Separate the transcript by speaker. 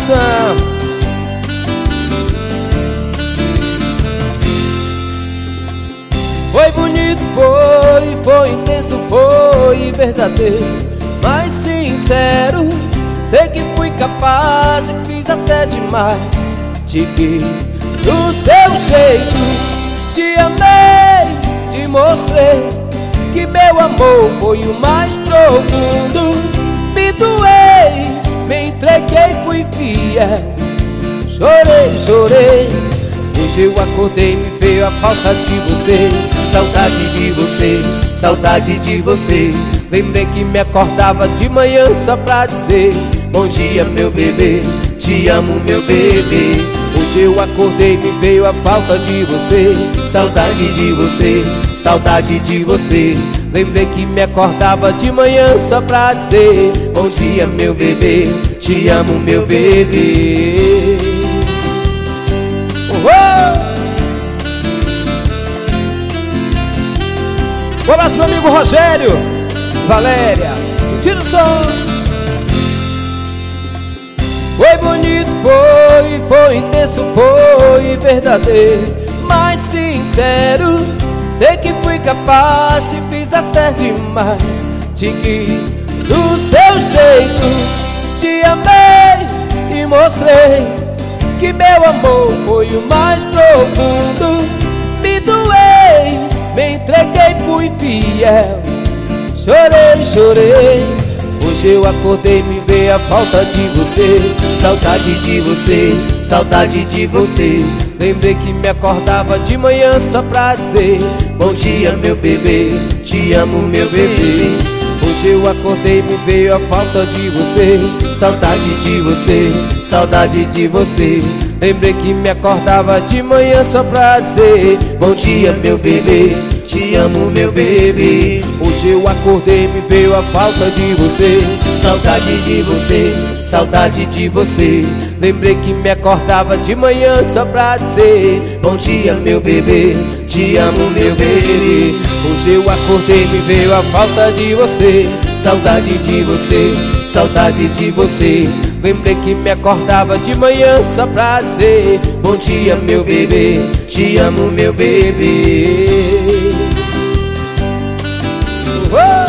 Speaker 1: coração. Foi bonito, foi intenso, foi verdadeiro, mas sincero. Sei que fui capaz e fiz até demais. Te quis do seu jeito, te amei, te mostrei que meu amor foi o mais profundo. Me doei, me entreguei, fui fiel. Chorei, chorei. Hoje eu acordei, me veio a falta de você. Saudade de você, saudade de você. Lembrei que me acordava de manhã só pra dizer: bom dia, meu bebê, te amo, meu bebê. Hoje eu acordei, me veio a falta de você. Saudade de você, saudade de você. Lembrei que me acordava de manhã só pra dizer: bom dia, meu bebê, te amo, meu bebê. Um abraço, meu amigo Rogério, Valéria, tira o som. Foi bonito, foi intenso, foi verdadeiro, mas sincero. Sei que fui capaz e fiz até demais. Te quis do seu jeito, te amei e mostrei que meu amor foi o mais profundo. Me doei, me entreguei, fui fiel. Chorei, chorei. Hoje eu acordei, me veio a falta de você. Saudade de você, saudade de você. Lembrei que me acordava de manhã só pra dizer: bom dia, meu bebê, te amo, meu bebê. Hoje eu acordei, me veio a falta de você. Saudade de você, saudade de você. Lembrei que me acordava de manhã só pra dizer: bom dia, meu bebê, te amo, meu bebê. Hoje eu acordei, me veio a falta de você. Saudade de você, saudade de você. Lembrei que me acordava de manhã só pra dizer: bom dia, meu bebê, te amo, meu bebê. Hoje eu acordei, me veio a falta de você. Saudade de você, saudade de você. Lembrei que me acordava de manhã só pra dizer: bom dia, meu bebê, te amo, meu bebê.